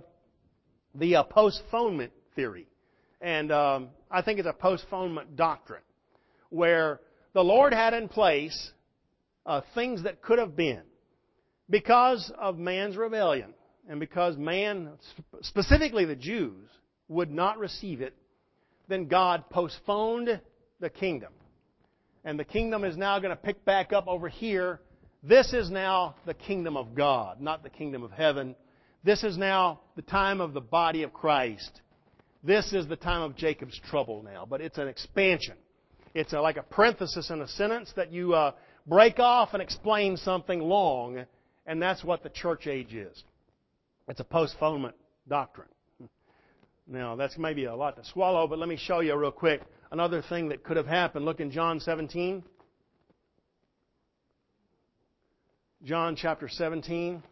the postponement theory. And I think it's a postponement doctrine, where the Lord had in place things that could have been because of man's rebellion. And because man, specifically the Jews, would not receive it, then God postponed the kingdom. And the kingdom is now going to pick back up over here. This is now the kingdom of God, not the kingdom of heaven. This is now the time of the body of Christ. This is the time of Jacob's trouble now. But it's an expansion. It's like a parenthesis in a sentence that you break off and explain something long. And that's what the church age is. It's a postponement doctrine. Now, that's maybe a lot to swallow, but let me show you real quick another thing that could have happened. Look in John 17. John chapter 17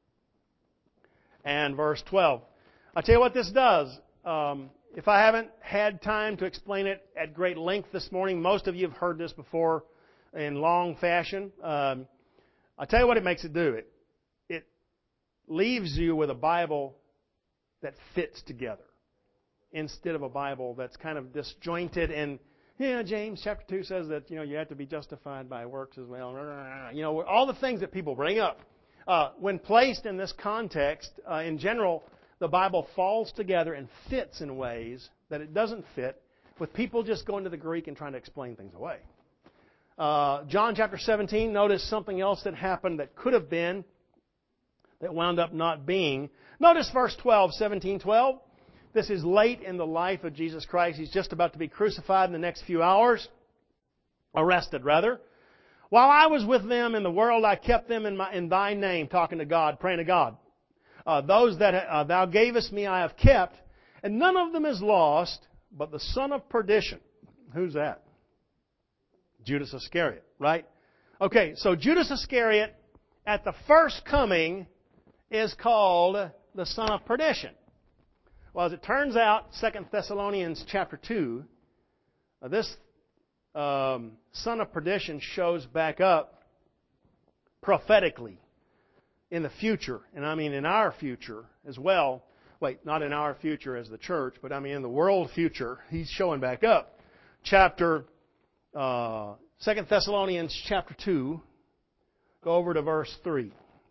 and verse 12. I'll tell you what this does. If I haven't had time to explain it at great length this morning, most of you have heard this before in long fashion. I'll tell you what it makes it do. It leaves you with a Bible that fits together instead of a Bible that's kind of disjointed. And James chapter 2 says that you have to be justified by works as well. All the things that people bring up. When placed in this context, in general, the Bible falls together and fits in ways that it doesn't fit with people just going to the Greek and trying to explain things away. John chapter 17, notice something else that happened that could have been, that wound up not being. Notice verse 12, 17:12. This is late in the life of Jesus Christ. He's just about to be crucified in the next few hours. Arrested, rather. While I was with them in the world, I kept them in Thy name, talking to God, praying to God. Those that Thou gavest me I have kept, and none of them is lost, but the son of perdition. Who's that? Judas Iscariot, right? Okay, so Judas Iscariot at the first coming is called the son of perdition. Well, as it turns out, 2 Thessalonians chapter 2, this son of perdition shows back up prophetically in the future. And I mean in our future as well. Wait, not in our future as the church, but I mean in the world future. He's showing back up. 2 Thessalonians chapter 2, go over to verse 3.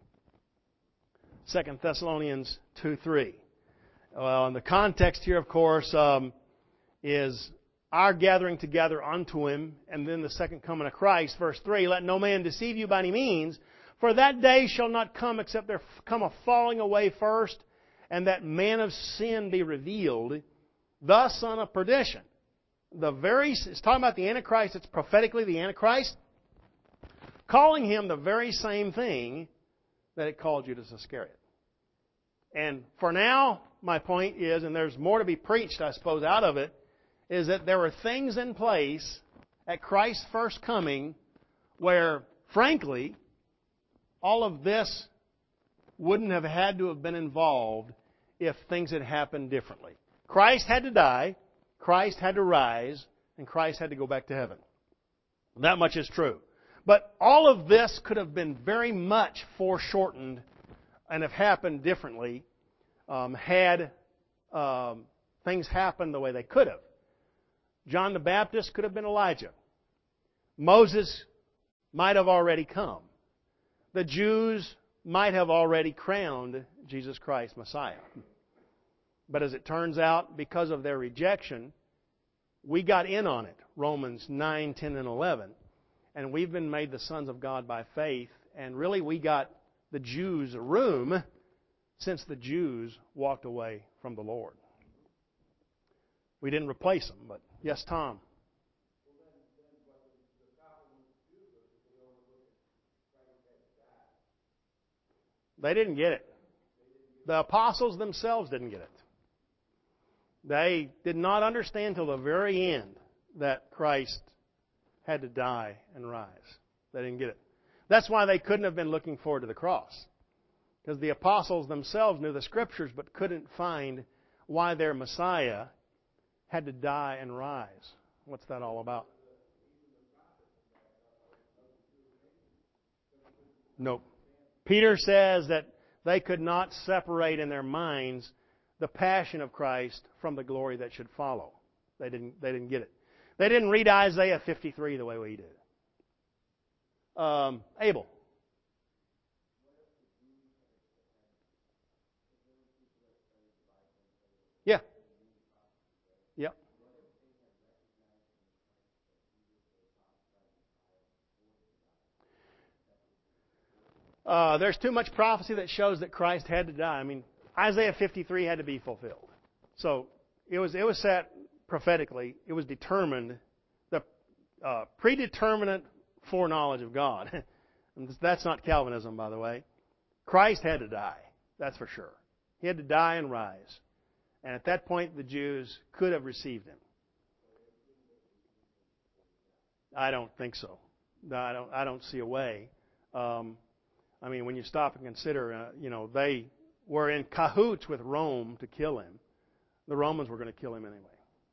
2 Thessalonians 2:3. Well, and the context here, of course, is our gathering together unto Him, and then the second coming of Christ. Verse 3, let no man deceive you by any means, for that day shall not come except there come a falling away first, and that man of sin be revealed, the son of perdition. It's talking about the Antichrist. It's prophetically the Antichrist. calling him the very same thing that it called Judas Iscariot. And for now, my point is, and there's more to be preached, I suppose, out of it, is that there were things in place at Christ's first coming where, frankly, all of this wouldn't have had to have been involved if things had happened differently. Christ had to die, Christ had to rise, and Christ had to go back to heaven. That much is true. But all of this could have been very much foreshortened and have happened differently had things happened the way they could have. John the Baptist could have been Elijah. Moses might have already come. The Jews might have already crowned Jesus Christ Messiah. But as it turns out, because of their rejection, we got in on it. Romans 9, 10, and 11. And we've been made the sons of God by faith. And really we got the Jews a room since the Jews walked away from the Lord. We didn't replace them, but yes, Tom. They didn't get it. The apostles themselves didn't get it. They did not understand till the very end that Christ had to die and rise. They didn't get it. That's why they couldn't have been looking forward to the cross. Because the apostles themselves knew the Scriptures but couldn't find why their Messiah had to die and rise. What's that all about? Nope. Peter says that they could not separate in their minds the passion of Christ from the glory that should follow. They didn't get it. They didn't read Isaiah 53 the way we do. Abel. Yeah. Yep. There's too much prophecy that shows that Christ had to die. I mean, Isaiah 53 had to be fulfilled. So it was set prophetically. It was determined, the predeterminate foreknowledge of God. And that's not Calvinism, by the way. Christ had to die. That's for sure. He had to die and rise. And at that point, the Jews could have received him. I don't think so. I don't see a way. I mean, when you stop and consider, they were in cahoots with Rome to kill him. The Romans were going to kill him anyway.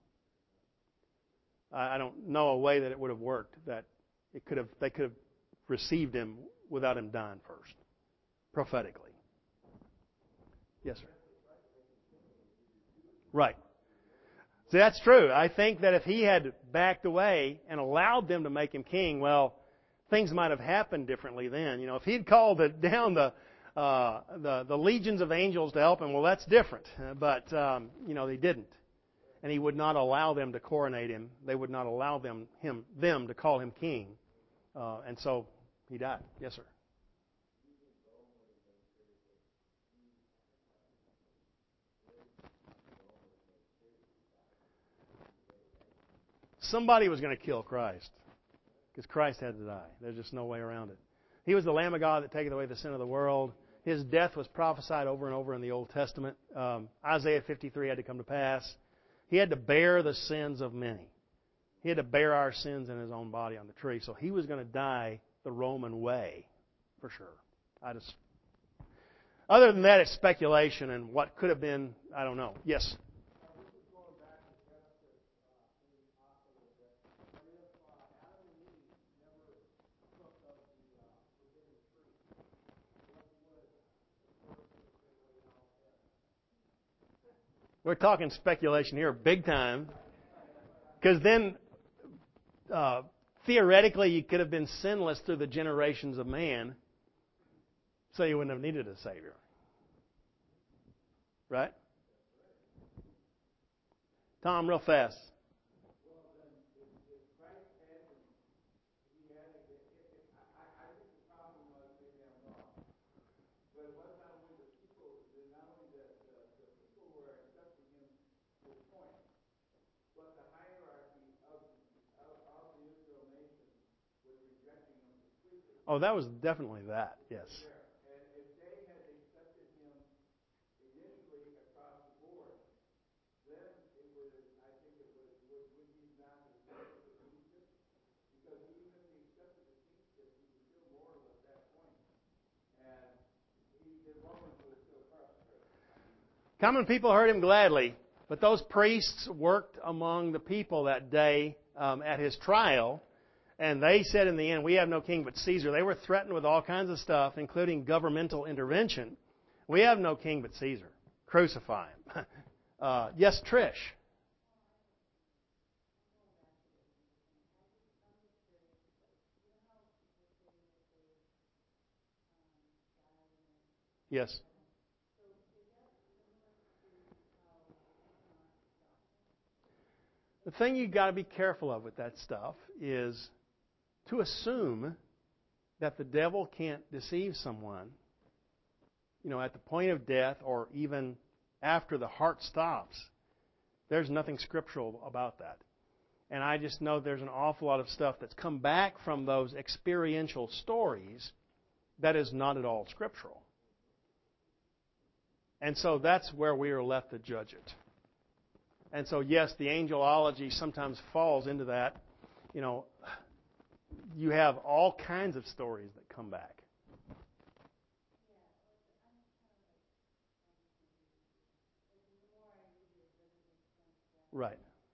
I don't know a way that it would have worked, that they could have received him without him dying first, prophetically. Yes, sir. Right. See, that's true. I think that if he had backed away and allowed them to make him king, well, things might have happened differently then. If he'd called down the legions of angels to help him, well, that's different. But they didn't, and he would not allow them to coronate him. They would not allow them to call him king, and so he died. Yes, sir. Somebody was going to kill Christ, because Christ had to die. There's just no way around it. He was the Lamb of God that taketh away the sin of the world. His death was prophesied over and over in the Old Testament. Isaiah 53 had to come to pass. He had to bear the sins of many. He had to bear our sins in His own body on the tree. So He was going to die the Roman way, for sure. Other than that, it's speculation, and what could have been, I don't know. Yes? We're talking speculation here big time. Because then, theoretically, you could have been sinless through the generations of man, so you wouldn't have needed a Savior. Right? Tom, real fast. Oh, that was definitely that. Yes. And if they had accepted him initially across the board, then it would have, I think it would be not as much of a kingship, because even if he accepted the kingship, he was still mortal at that point, and the Romans would have still persecuted. Common people heard him gladly, but those priests worked among the people that day at his trial, and they said in the end, "We have no king but Caesar." They were threatened with all kinds of stuff, including governmental intervention. "We have no king but Caesar. Crucify him." Yes, Trish. Yes. The thing you've got to be careful of with that stuff is to assume that the devil can't deceive someone, at the point of death or even after the heart stops. There's nothing scriptural about that. And I just know there's an awful lot of stuff that's come back from those experiential stories that is not at all scriptural. And so that's where we are left to judge it. And so, yes, the angelology sometimes falls into that. You have all kinds of stories that come back. Right.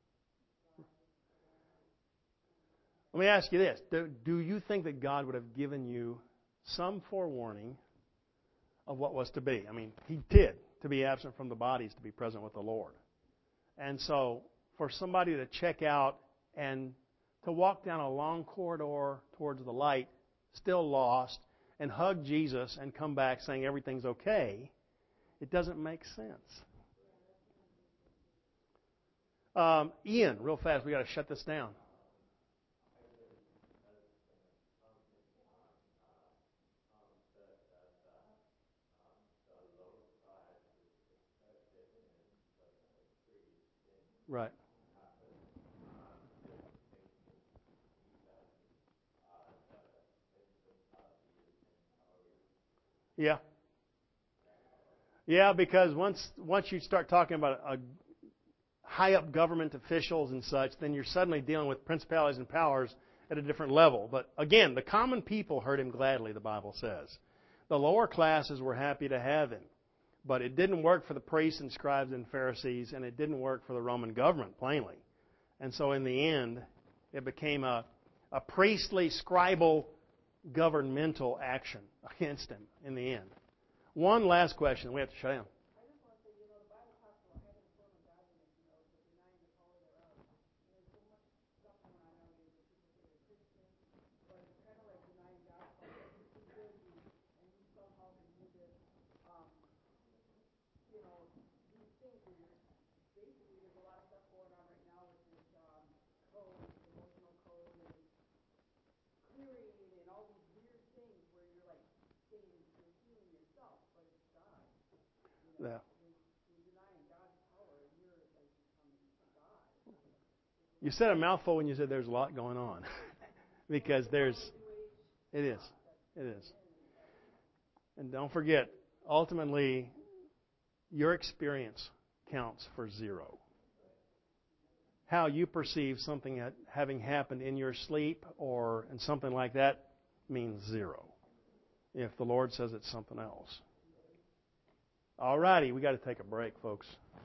Let me ask you this. Do you think that God would have given you some forewarning of what was to be? I mean, He did, to be absent from the bodies, to be present with the Lord. And so, for somebody to check out and to walk down a long corridor towards the light, still lost, and hug Jesus and come back saying everything's okay, it doesn't make sense. Ian, real fast, we got to shut this down. Right. Yeah. Yeah, because once you start talking about high up government officials and such, then you're suddenly dealing with principalities and powers at a different level. But again, the common people heard him gladly, the Bible says. The lower classes were happy to have him. But it didn't work for the priests and scribes and Pharisees, and it didn't work for the Roman government, plainly. And so in the end, it became a priestly, scribal, governmental action against him in the end. One last question. We have to shut down. Yeah. You said a mouthful when you said there's a lot going on. Because it is. And don't forget, ultimately, your experience counts for zero. How you perceive something having happened in your sleep or in something like that means zero. If the Lord says it's something else. All righty, we got to take a break, folks.